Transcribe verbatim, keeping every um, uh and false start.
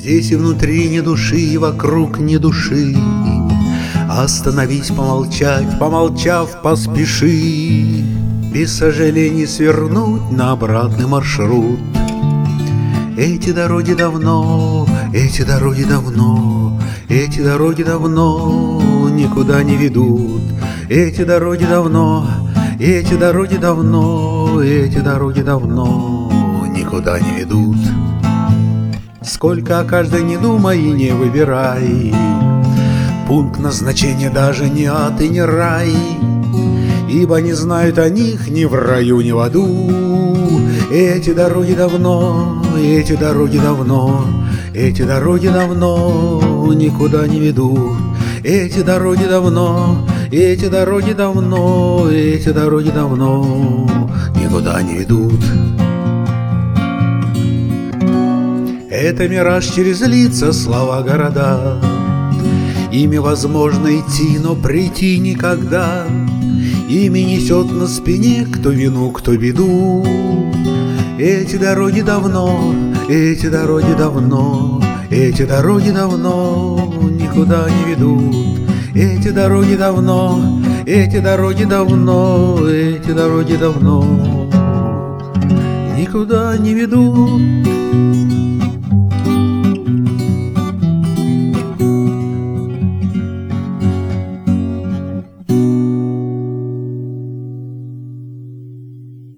Здесь и внутри ни души, и вокруг ни души. Остановись помолчать, помолчав, поспеши, без сожалений свернуть на обратный маршрут. Эти дороги давно, эти дороги давно, эти дороги давно никуда не ведут. Эти дороги давно, эти дороги давно, эти дороги давно никуда не ведут. Сколько о каждой не думай и не выбирай, пункт назначения даже не ад и не рай, ибо не знают о них ни в раю, ни в аду. Эти дороги давно, эти дороги давно, эти дороги давно никуда не ведут. Эти дороги давно, эти дороги давно, эти дороги давно никуда не ведут. Это мираж через лица, слова, города. Ими возможно идти, но прийти никогда. Ими несет на спине кто вину, кто беду. Эти дороги давно, эти дороги давно, эти дороги давно никуда не ведут. Эти дороги давно, эти дороги давно, эти дороги давно никуда не ведут.